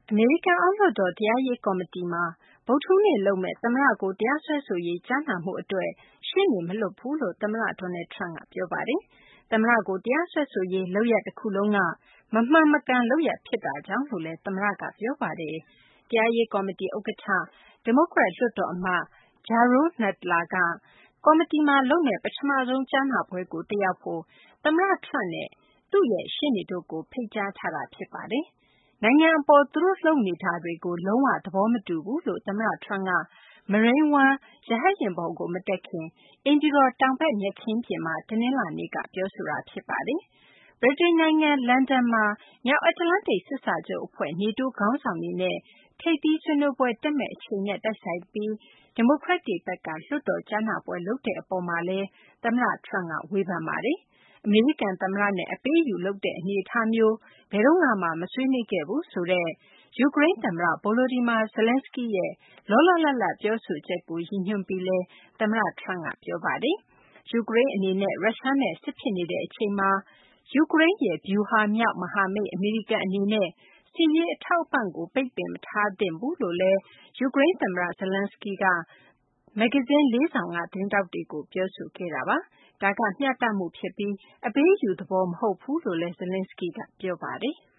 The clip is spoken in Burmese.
အမေရိကန်အောက်လွှတ်တော်တရားရေးကော်မတီမှာဗုဒ္ဓဟူးနေ့လုပ်မယ့်သမ္မတကိုတရားစွဲဆိုရေးကြားနာမှုအတွက်ရှေ့နေမလွှတ်ဘူးလို့သမ္မတ Donald Trump ကပြောပါတယ်။သမ္မတကိုတရားစွဲဆိုရေးလုပ်ရပ်တခုလုံးကမမှန်မကန်လုပ်ရပ်ဖြစ်တာကြောင့်လို့လည်းသမ္မတကပြောပါတယ်။တရားရေးကော်မတီဥက္ကဋ္ဌဒီမိုကရက်လွှတ်တော်အမတ် Jerrold Nadler ကကော်မတီမှာလုပ်မယ့်ပထမဆုံးကြားနာပွဲကိုတက်ရောက်ဖို့သမ္မတ Trump နဲ့သူ့ရဲ့ရှေ့နေတို့ကိုဖိတ်ကြားထားတာဖြစ်ပါတယ်။နိုင်ငံအပေါ်သူတို့လုပ်နေတာတွေကိုလုံးဝသဘောမတူဘူးလို့သမ္မတ Trump က Marine One ရဟတ်ယာဉ်ပေါ်ကိုမတက်ခင်အိမ်ဖြူတော်တောင်ဘက်မြက်ခင်းပြင်မှာတနင်္လာနေ့ကပြောဆိုတာဖြစ်ပါတယ်။ဗြိတိန်နိုင်ငံလန်ဒန်မှာမြောက်အတ္တလန္တိတ်စစ်စာချုပ်အဖွဲ့ NATO ခေါင်းဆောင်တွေနဲ့ထိပ်သီးဆွေးနွေးပွဲတက်မယ့်အချိန်နဲ့တိုက်ဆိုင်ပြီးဒီမိုကရက်တွေဘက်ကလွှတ်တော်ကြားနာပွဲလုပ်တဲ့အပေါ်မှာလည်းသမ္မတ Trump ကဝေဖန်ပါတယ်။အမေရိကန်သမ္မတနဲ့အပေးအယူလုပ်တဲ့အနေအထားမျိုးဘယ်တော့မှမဆွေးနွေးခဲ့ဘူးဆိုတဲ့ယူကရိန်းသမ္မတ Volodymyr Zelenskyy ရဲ့လောလောလတ်လတ်ပြောဆိုချက်ကိုရည်ညွှန်းပြီးလည်းသမ္မတ Trump ကပြောပါတယ်။ယူကရိန်းအနေနဲ့ရုရှားနဲ့စစ်ဖြစ်နေတဲ့အချိန်မှာယူကရိန်းရဲ့ဗျူဟာမြောက်မဟာမိတ်အမေရိကန်အနေနဲ့စစ်ရေးအထောက်အပံ့ကိုပိတ်ပင်မထားသင့်ဘူးလို့လည်းယူကရိန်းသမ္မတ Zelenskyy ကမဂ္ဂဇင်း 4 စောင်ကသတင်းထောက်တွေကိုပြောဆိုခဲ့တာပါ။ဒါကမျှတမှုဖြစ်ပြီးအပေးအယူသဘောမဟုတ်ဘူးလို့လည်း Zelenskyy ကပြောပါတယ်။